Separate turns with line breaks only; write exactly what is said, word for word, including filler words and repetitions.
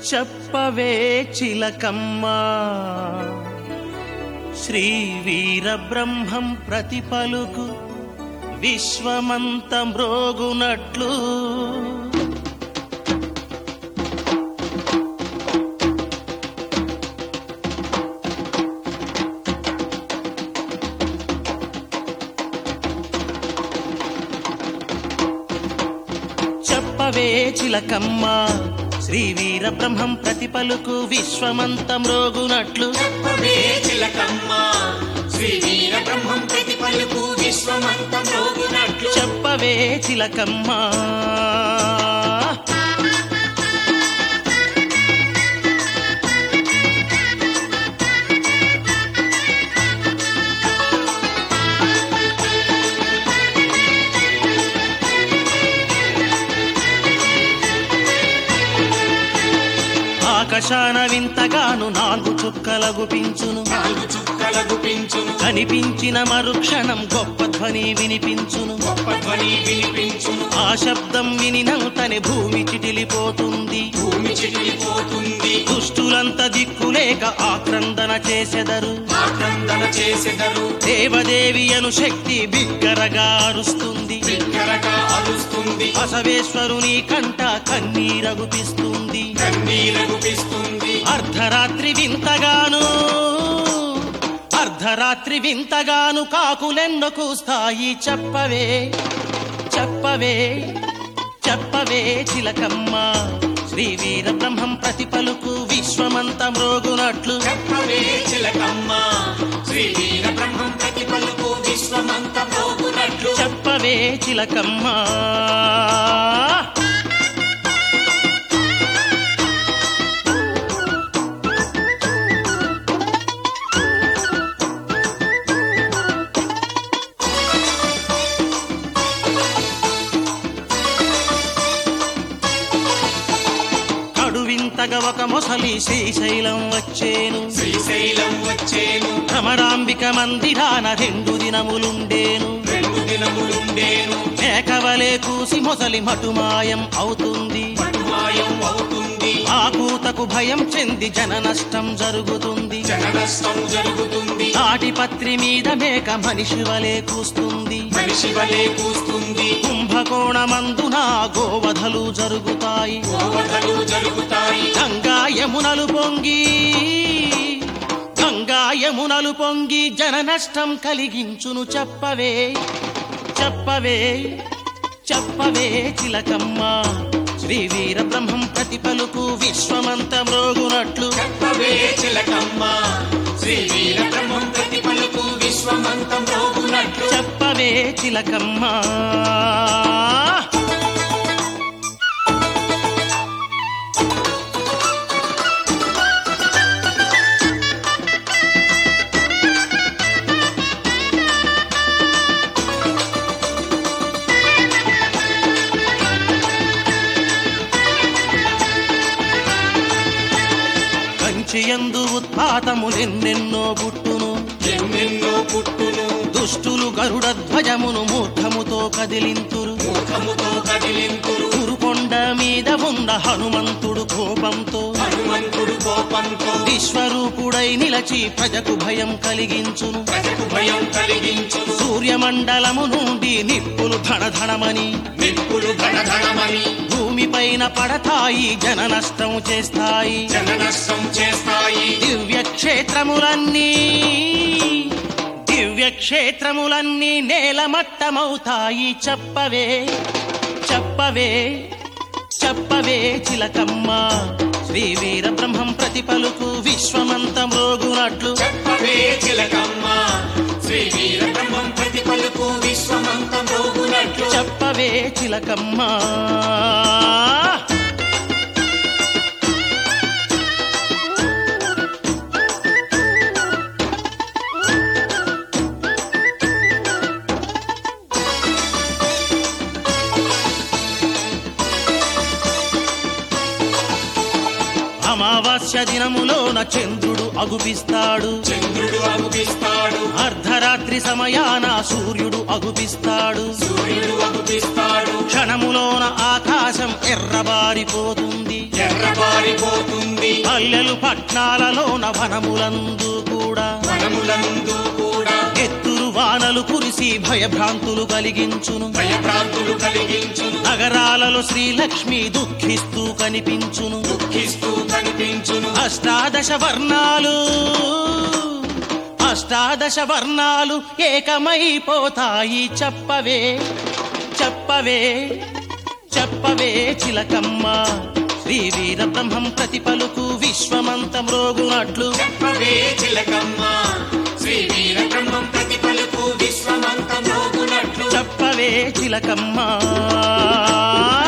చెప్పవే చిలకమ్మా శ్రీ వీర బ్రహ్మం ప్రతిపలుకు విశ్వమంత మ్రోగునట్లు చెప్పవే చిలకమ్మా శ్రీ వీర బ్రహ్మం ప్రతిపలుకు విశ్వమంత మ్రోగునట్లు
చెప్పవే చిలకమ్మా శ్రీ వీర బ్రహ్మం ప్రతిపలుకు విశ్వమంత మ్రోగునట్లు
చెప్పవే చిలకమ్మా ఆకాశాన వింతగాను నాలుగు చుక్కలగుపించును
నాలుగు చుక్కలగుపించును
కనిపించిన మరుక్షణం గొప్ప ధ్వని వినిపించును
గొప్ప ధ్వని వినిపించును
ఆ శబ్దం వినినంతనే భూమి చిటిలిపోతుంది
భూమి చిటిలిపోతుంది
దుష్టులంత దిక్కులేక ఆక్రందన చేసెదరు
ఆక్రందన చేసెదరు
దేవదేవి అను శక్తి బిగ్గరగా అరుస్తుంది
బిగ్గరగా అరుస్తుంది
బసవేశ్వరుని కంట కన్నీరగుపిస్తుంది
కన్నీరగుపిస్తుంది
అర్ధరాత్రి వింతగాను అర్ధరాత్రి వింతగాను కాకులెన్నో కూస్తాయి చెప్పవే చెప్పవే చెప్పవే చిలకమ్మా శ్రీ వీర బ్రహ్మం ప్రతిపలుకు విశ్వమంత మ్రోగునట్లు
చెప్పవే చిలకమ్మా శ్రీ వీర బ్రహ్మం ప్రతిపలుకు విశ్వమంత మ్రోగునట్లు
చెప్పవే చిలకమ్మా ఒక మొసలి శ్రీశైలం వచ్చేను
శ్రీశైలం వచ్చేను
భ్రమరాంబిక మందిరాన రెండు దినములుండేను
రెండు దినములుండేను
మేకవలే కూసి మొసలి మటుమాయం అవుతుంది
మటుమాయం అవుతుంది
ఆ కూతకు భయం చెంది జన నష్టం జరుగుతుంది
జన నష్టం జరుగుతుంది
తాటిపత్రి మీద మేక మనిషి వలే కూస్తుంది
మనిషి వలే కూస్తుంది
కుంభకోణమందున గోవధలు జరుగుతాయి
గోవధలు జరుగుతాయి
గంగా యమునలు పొంగి గంగా యమునలు పొంగి జన నష్టం కలిగించును చెప్పవే చెప్పవే చెప్పవే చిలకమ్మా శ్రీ వీర బ్రహ్మం ప్రతిపలుకు విశ్వమంత మ్రోగునట్లు
చెప్పవే చిలకమ్మా శ్రీ వీర బ్రహ్మం ప్రతిపలుకు విశ్వమంత మ్రోగునట్లు
చెప్పవే చిలకమ్మా యందు ఉత్పాతములెన్నెన్నో పుట్టును
ఎన్నెన్నో పుట్టును
దుష్టులు గరుడ ధ్వజమును మూర్ఖముతో కదిలింతురు
మూర్ఖముతో కదిలింతురు
గురుకొండ మీద ఉన్న హనుమంతుడు కోపంతో
హనుమంతుడు కోపంతో
విశ్వరూపుడై నిలచి ప్రజకు భయం కలిగించును
ప్రజకు భయం కలిగించును
సూర్యమండలము నుండి నిప్పులు ధనధనమని
నిప్పులు ధనధనమని
భూమిపైన పడతాయి జన నష్టం చేస్తాయి
జన నష్టం చేస్తాయి
దివ్య క్షేత్రములన్నీ దివ్య క్షేత్రములన్నీ నేలమట్టమవుతాయి చెప్పవే చెప్పవే చెప్పవే చిలకమ్మా శ్రీ వీర బ్రహ్మం ప్రతిపలుకు విశ్వమంత మ్రోగునట్లు
చెప్పవే చిలకమ్మా శ్రీ వీర బ్రహ్మం ప్రతిపలుకు విశ్వమంత మ్రోగునట్లు
చెప్పవే చిలకమ్మా అమావాస్య దినములోన చంద్రుడు అగుపిస్తాడు
చంద్రుడు అగుపిస్తాడు
అర్ధరాత్రి సమయాన సూర్యుడు అగుపిస్తాడు
సూర్యుడు అగుపిస్తాడు
క్షణములోన ఆకాశం ఎర్రబారిపోతుంది
ఎర్రబారి తెల్లవారిపోతుంది
పల్లెలు పట్నాలలోన వనములందు కూడా
వనములందు కూడా
ఎత్తురు వానలు కురిసి భయభ్రాంతులు కలిగించును
భయభ్రాంతులు కలిగించును
నగరాలలో శ్రీలక్ష్మి దుఃఖిస్తూ కనిపించును
దుఃఖిస్తూ కనిపించును
అష్టాదశ వర్ణాలు అష్టాదశ వర్ణాలు ఏకమైపోతాయి చెప్పవే చెప్పవే చెప్పవే చిలకమ్మ శ్రీ వీర బ్రహ్మం ప్రతి పలుకు విశ్వమంతం రోగునట్లు
చెప్పవే చిలకమ్మ శ్రీ వీర బ్రహ్మం ప్రతి పలుకు విశ్వమంతం రోగునట్లు
చెప్పవే చిలకమ్మ